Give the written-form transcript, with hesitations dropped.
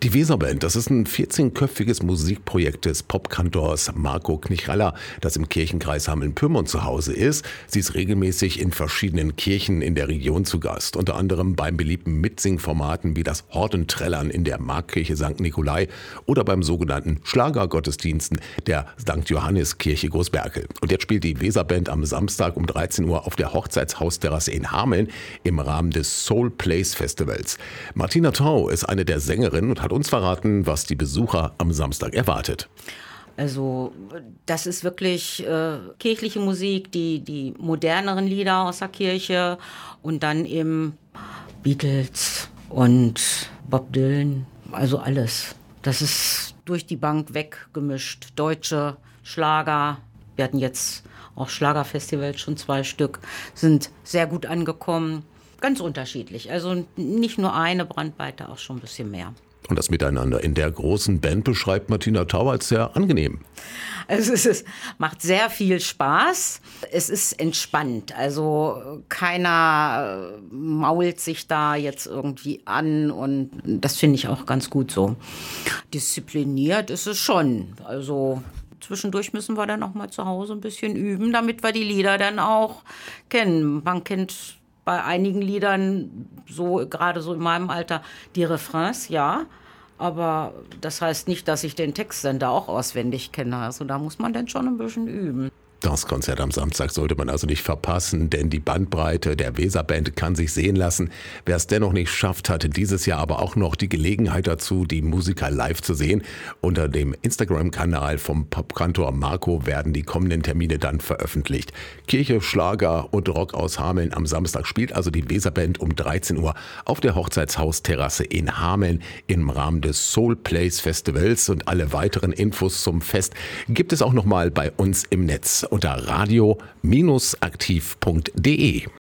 Die Weserband, das ist ein 14-köpfiges Musikprojekt des Popkantors Marco Knichraller, das im Kirchenkreis Hameln-Pyrmont zu Hause ist. Sie ist regelmäßig in verschiedenen Kirchen in der Region zu Gast, unter anderem beim beliebten Mitsingformaten wie das Hort und Trällern in der Marktkirche St. Nikolai oder beim sogenannten Schlagergottesdiensten der St. Johanniskirche Großberkel. Und jetzt spielt die Weserband am Samstag um 13 Uhr auf der Hochzeitshausterrasse in Hameln im Rahmen des Soul Place Festivals. Martina Thau ist eine der Sängerinnen und hat uns verraten, was die Besucher am Samstag erwartet. Also das ist wirklich kirchliche Musik, die moderneren Lieder aus der Kirche und dann eben Beatles und Bob Dylan, also alles. Das ist durch die Bank weggemischt. Deutsche Schlager, wir hatten jetzt auch Schlagerfestivals, schon 2 Stück, sind sehr gut angekommen. Ganz unterschiedlich, also nicht nur eine Brandweite, auch schon ein bisschen mehr. Und das Miteinander in der großen Band beschreibt Martina Thau als sehr angenehm. Also es macht sehr viel Spaß. Es ist entspannt. Also keiner mault sich da jetzt irgendwie an und das finde ich auch ganz gut so. Diszipliniert ist es schon. Also zwischendurch müssen wir dann noch mal zu Hause ein bisschen üben, damit wir die Lieder dann auch kennen. Man kennt bei einigen Liedern, so gerade so in meinem Alter, die Refrains, ja. Aber das heißt nicht, dass ich den Text dann da auch auswendig kenne. Also da muss man dann schon ein bisschen üben. Das Konzert am Samstag sollte man also nicht verpassen, denn die Bandbreite der Weserband kann sich sehen lassen. Wer es dennoch nicht schafft, hatte dieses Jahr aber auch noch die Gelegenheit dazu, die Musiker live zu sehen. Unter dem Instagram-Kanal vom Popkantor Marco werden die kommenden Termine dann veröffentlicht. Kirche, Schlager und Rock aus Hameln am Samstag spielt also die Weserband um 13 Uhr auf der Hochzeitshausterrasse in Hameln im Rahmen des Soul Place Festivals. Und alle weiteren Infos zum Fest gibt es auch nochmal bei uns im Netz unter radio-aktiv.de.